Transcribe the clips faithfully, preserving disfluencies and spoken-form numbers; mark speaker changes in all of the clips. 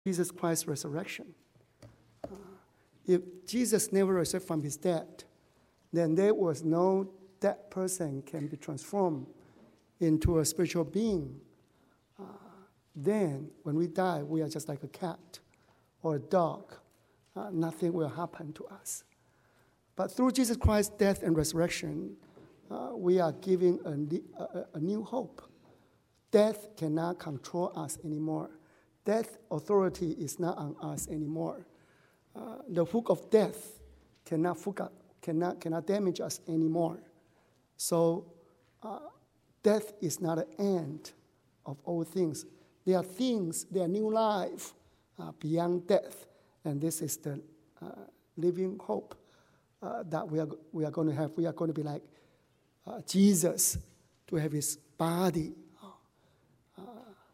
Speaker 1: Jesus Christ's resurrection. Uh, if Jesus never resurrected from his death, then there was no dead person can be transformed into a spiritual being. Uh, then, when we die, we are just like a cat or a dog. Uh, nothing will happen to us. But through Jesus Christ's death and resurrection, uh, we are giving a, a, a new hope. Death cannot control us anymore. Death authority is not on us anymore. Uh, the hook of death cannot, up, cannot, cannot damage us anymore. So uh, death is not an end of all things. There are things, there are new life uh, beyond death. And this is the uh, living hope uh, that we are, we are going to have. We are going to be like uh, Jesus, to have his body. Uh,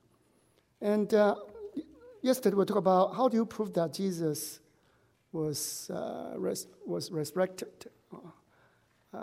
Speaker 1: and uh, yesterday we talked about how do you prove that Jesus was, uh, res- was resurrected. Uh,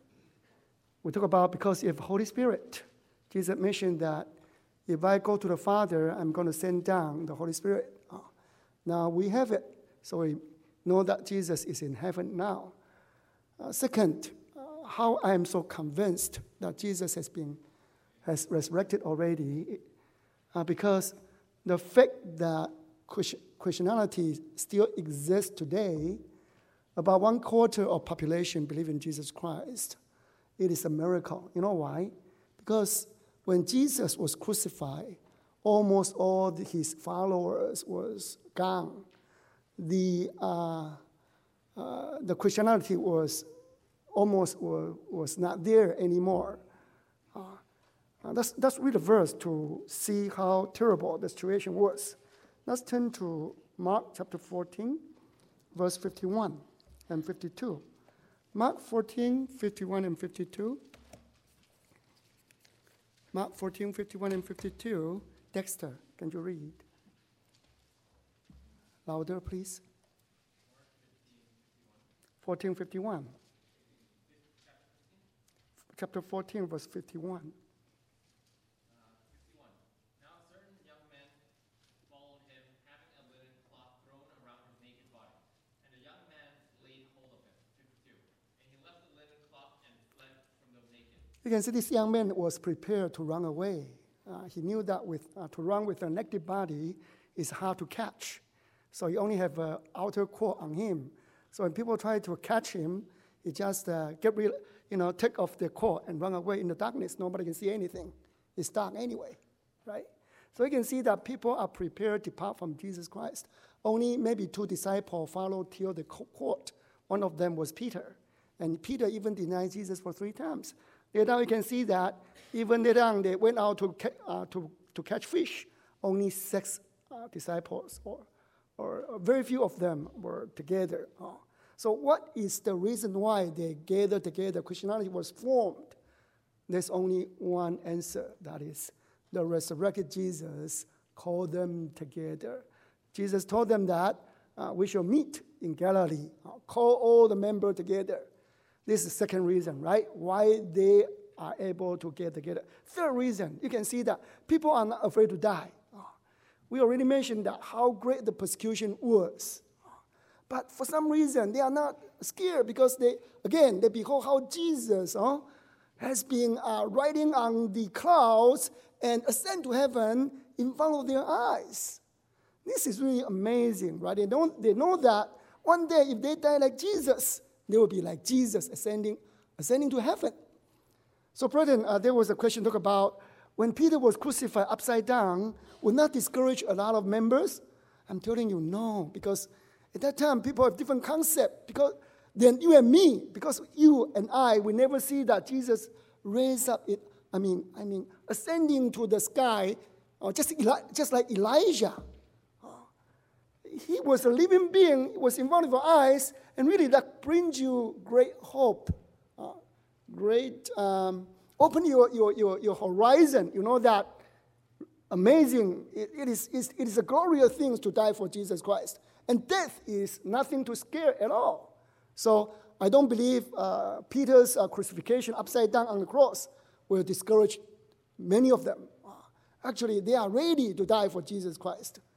Speaker 1: we talk about because you have Holy Spirit. Jesus mentioned that if I go to the Father, I'm going to send down the Holy Spirit. Uh, now we have it, so we know that Jesus is in heaven now. Uh, second, uh, how I am so convinced that Jesus has been has resurrected already, uh, because the fact that Christianity still exists today, about one quarter of population believe in Jesus Christ. It is a miracle. You know why? Because when Jesus was crucified, almost all the, his followers was gone. The uh, uh, the Christianity was almost was, was not there anymore. Uh, uh, that's that's read the verse to see how terrible the situation was. Let's turn to Mark chapter fourteen, verse fifty-one and fifty-two. Mark fourteen, fifty-one and fifty-two. Mark fourteen, fifty-one and fifty-two. Dexter, can you read? Louder, please. fourteen, fifty-one. Chapter fourteen, verse fifty-one. You can see this young man was prepared to run away. Uh, he knew that with uh, to run with a naked body is hard to catch. So he only have an outer coat on him. So when people try to catch him, he just uh, get real, you know, take off the coat and run away in the darkness. Nobody can see anything. It's dark anyway, right? So you can see that people are prepared to depart from Jesus Christ. Only maybe two disciples followed till the court. One of them was Peter. And Peter even denied Jesus for three times. Later on, you can see that even later on, they went out to, uh, to, to catch fish. Only six uh, disciples, or, or very few of them were together. Uh, so what is the reason why they gathered together? Christianity was formed. There's only one answer. That is, the resurrected Jesus called them together. Jesus told them that uh, we shall meet in Galilee. Uh, call all the members together. This is the second reason, right? Why they are able to get together. Third reason, you can see that people are not afraid to die. We already mentioned that how great the persecution was. But for some reason, they are not scared because they, again, they behold how Jesus uh, has been uh, riding on the clouds and ascend to heaven in front of their eyes. This is really amazing, right? They, don't, they know that one day if they die like Jesus, they will be like Jesus ascending, ascending to heaven. So, brethren, uh, there was a question talk about when Peter was crucified upside down, would not discourage a lot of members? I'm telling you, no, because at that time people have different concept. Because then you and me, because you and I, we never see that Jesus raised up it. I mean, I mean, ascending to the sky, or just Eli- just like Elijah. He was a living being, was in front of your eyes, and really that brings you great hope, uh, great, um, open your, your, your, your horizon. You know that amazing, it, it, is, it is a glorious thing to die for Jesus Christ. And death is nothing to scare at all. So I don't believe uh, Peter's uh, crucifixion upside down on the cross will discourage many of them. Uh, actually, they are ready to die for Jesus Christ.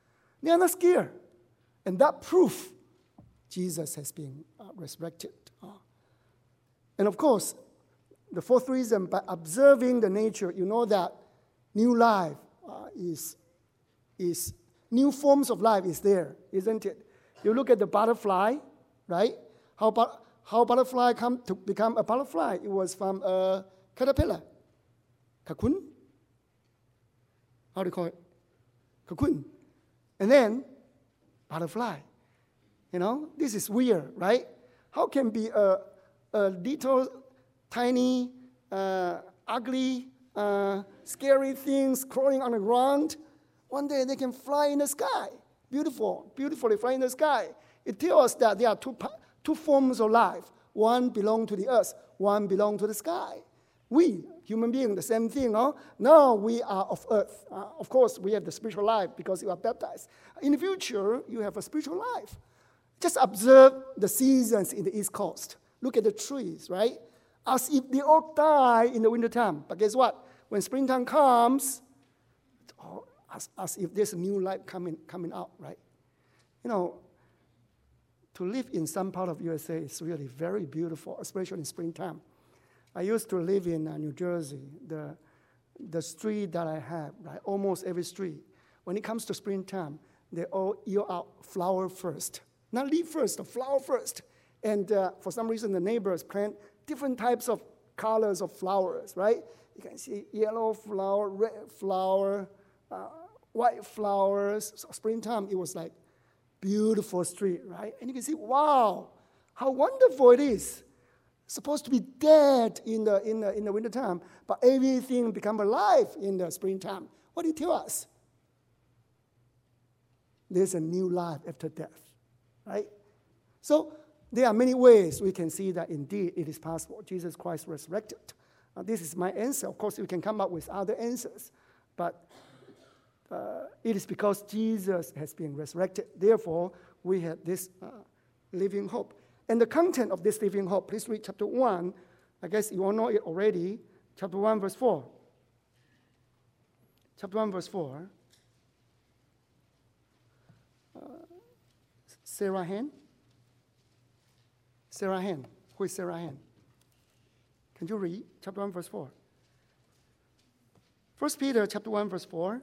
Speaker 1: They are not scared. And that proof Jesus has been uh, resurrected. Uh, and of course, the fourth reason, by observing the nature, you know that new life uh, is, is, new forms of life is there, isn't it? You look at the butterfly, right? How, but, how butterfly come to become a butterfly? It was from a caterpillar. Cocoon? How do you call it? Cocoon. And then, butterfly. You know, this is weird, right? How can be a, a little, tiny, uh, ugly, uh, scary things crawling on the ground? One day they can fly in the sky. Beautiful, beautifully fly in the sky. It tells us that there are two, two forms of life. One belongs to the earth, one belongs to the sky. We, human beings, the same thing, no? Now we are of earth. Uh, of course, we have the spiritual life because you are baptized. In the future, you have a spiritual life. Just observe the seasons in the East Coast. Look at the trees, right? As if they all die in the wintertime. But guess what? When springtime comes, oh, as, as if there's a new life coming, coming out, right? You know, to live in some part of U S A is really very beautiful, especially in springtime. I used to live in uh, New Jersey. The, the street that I have, right, almost every street, when it comes to springtime, they all yield out flower first. Not leaf first, flower first. And uh, for some reason, the neighbors plant different types of colors of flowers, right? You can see yellow flower, red flower, uh, white flowers. So springtime, it was like beautiful street, right? And you can see, wow, how wonderful it is. Supposed to be dead in the, in the, in the wintertime, but everything become alive in the springtime. What do you tell us? There's a new life after death, right? So there are many ways we can see that indeed it is possible. Jesus Christ resurrected. Uh, this is my answer. Of course, we can come up with other answers, but uh, it is because Jesus has been resurrected. Therefore, we have this uh, living hope. And the content of this living hope, please read chapter one. I guess you all know it already. Chapter one, verse four. Chapter one, verse four. Uh, Sarah Hand. Sarah Hand. Who is Sarah Hand? Can you read chapter one, verse four? First Peter chapter one, verse four.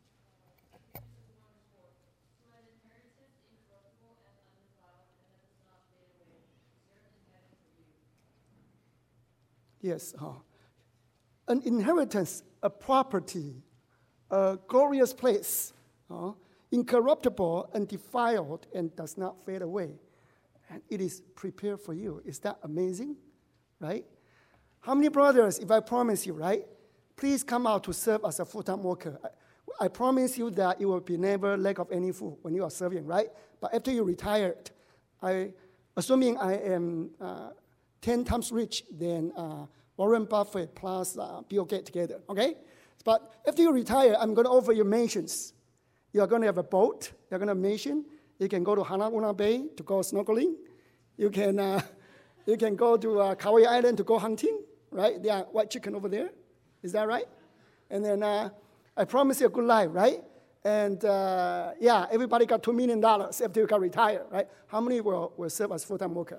Speaker 1: Yes, uh, an inheritance, a property, a glorious place, uh, incorruptible, undefiled, and does not fade away. And it is prepared for you. Is that amazing? Right? How many brothers, if I promise you, right? Please come out to serve as a full-time worker. I, I promise you that you will be never lack of any food when you are serving, right? But after you retired, I, assuming I am uh, ten times rich than uh, Warren Buffett plus uh, Bill Gates together, okay? But after you retire, I'm going to offer you mansions. You're going to have a boat. You're going to have a mansion. You can go to Hanauna Bay to go snorkeling. You can, uh, you can go to uh, Kauai Island to go hunting, right? There are white chicken over there. Is that right? And then uh, I promise you a good life, right? And uh, yeah, everybody got two million dollars after you got retired, right? How many will, will serve as full-time worker?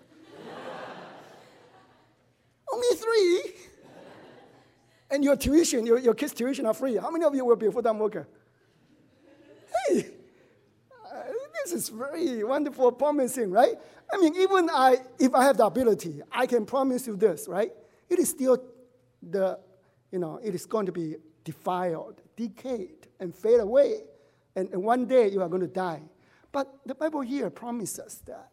Speaker 1: Only three. And your tuition, your, your kids' tuition are free. How many of you will be a full-time worker? Hey, uh, this is very wonderful, promising, right? I mean, even I, if I have the ability, I can promise you this, right? It is still the, you know, it is going to be defiled, decayed, and fade away. And, and one day you are going to die. But the Bible here promises that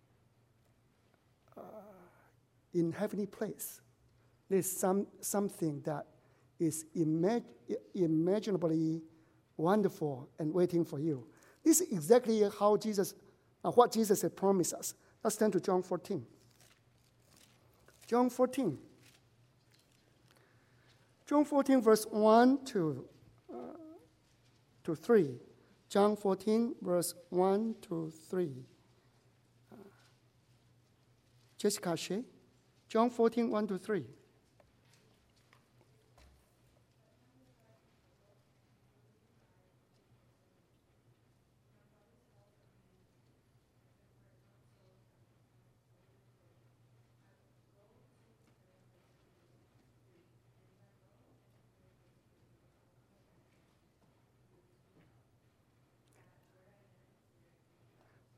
Speaker 1: uh, in heavenly place, there's some, something that is imag- imaginably wonderful and waiting for you. This is exactly how Jesus, uh, what Jesus had promised us. Let's turn to John fourteen. John fourteen. John fourteen, verse one to, uh, to three. John fourteen, verse one to three. Uh, Jessica Shea. John fourteen, one to three.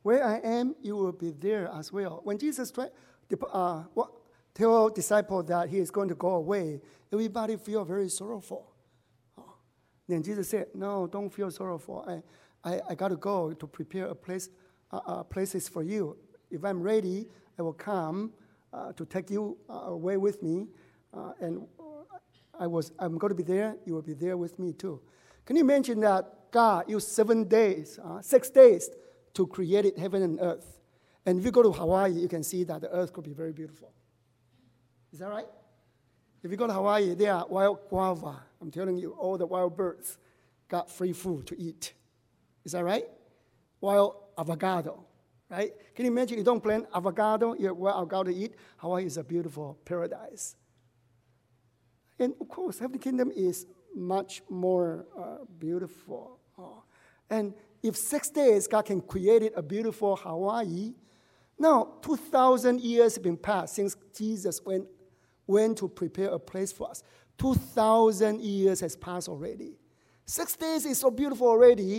Speaker 1: where I am, you will be there as well. When Jesus tried, uh, what, told disciples that he is going to go away, everybody feel very sorrowful. Oh. Then Jesus said, no, don't feel sorrowful. I, I, I got to go to prepare a place, uh, uh, places for you. If I'm ready, I will come uh, to take you uh, away with me. Uh, and I was, I'm going to be there. You will be there with me too. Can you imagine that God used seven days, uh, six days to create heaven and earth? And if you go to Hawaii, you can see that the earth could be very beautiful. Is that right? If you go to Hawaii, there are wild guava. I'm telling you, all the wild birds got free food to eat. Is that right? Wild avocado, right? Can you imagine you don't plant avocado, you have wild avocado to eat? Hawaii is a beautiful paradise. And of course, Heavenly Kingdom is much more uh, beautiful. Oh. And if six days God can create a beautiful Hawaii, now two thousand years have been passed since Jesus went went to prepare a place for us. two thousand years has passed already. Six days is so beautiful already.